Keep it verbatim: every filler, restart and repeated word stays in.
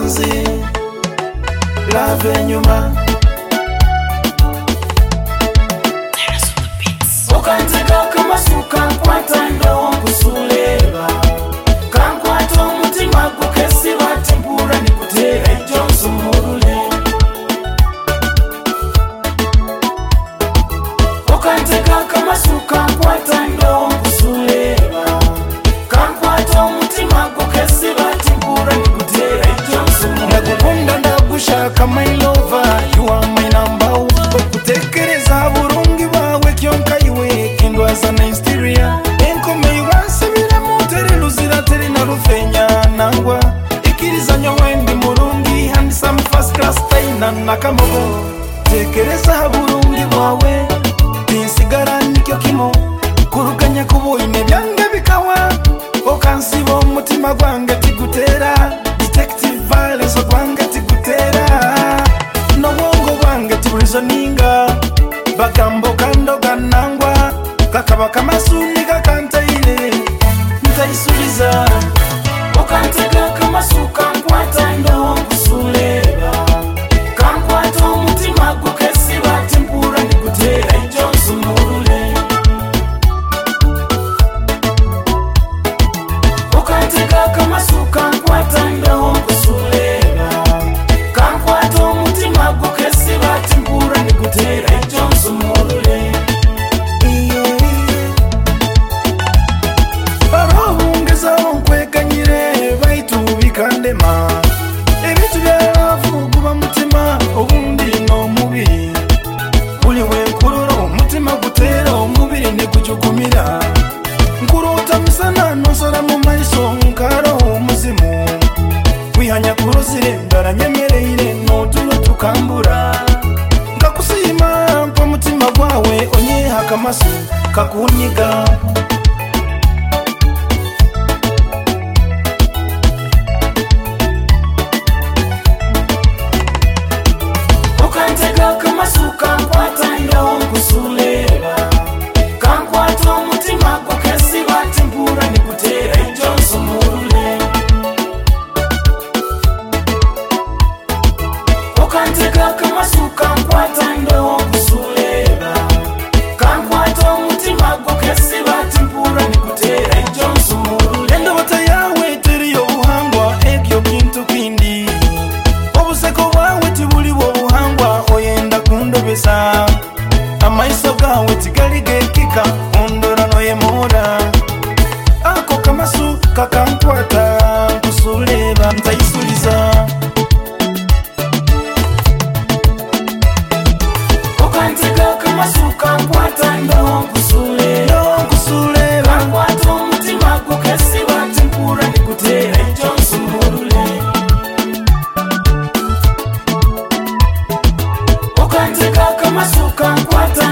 manzi lave nyuma okanteka kamasuka nkwata ndo kusuleba kankwata omutima gukesiba tempura nikutera ejonso murule okanteka kamasuka nkwata ndo kusuleba kankwata omutima gukesiba tempura nikutera ejonso murule nakukunda ndagushaka my lover you are my number one okutekereza burungi bawe kyonka as an exterior enkome iwansabira mutere luzira teri na rufenya nangwa ikirizanya wendi murungi handi some first class taina nakamogo tekereza burungi bwawe tinsigara nikyo kimo kuruganya kuboine byange bikawa okansibo mutima gwange tigutera detective violence gwange tigutera no wongo gwange tiburizoninga bagambo kandoga nangwa kakaba kamasuni kakantaile ntaisuliza okanteka kamasuka nkwata ndo kusuleba kankwata omutima gukesiba tempura nikutera ejonso murule okanteka kamasuka nkwata ndo kusuleba kankwata omutima gukesiba tempura nikutera ejonso murule kandema ebitu byalavu guba mutima obundi n'omubiri buli wenkurura omutima gutera omubiri negujugumira nkurota misana nosora mu maiso nkaro omuzimu wihanya kuruzire ndaranyemereire notulo tukambura ngakusima mpa mutima gwawe onyeha akamasu kakunyiga kamasuka nkwata ndo kusuleba kankwata omutima gukesiba tempura nikutera ejonso murule okanteka kamasuka nkwata ndo kusuleba kankwata omutima gukesiba tempura nikutera ejonso murule endobota yawe teriyo obuhangwa ekyo kintu kindi obuseko bwawe tibuliwo obuhangwa oyenda kundobesa amaiso gawe tigali gekika ondora noyemura ako kamasu kakankwata nkusuleba ntaisuliza okanteka kamasuka nkwata ndo nkusuleba kankwata omutima gukesiba tempura nikutera ejonso murule okanteka kamasuka nkwata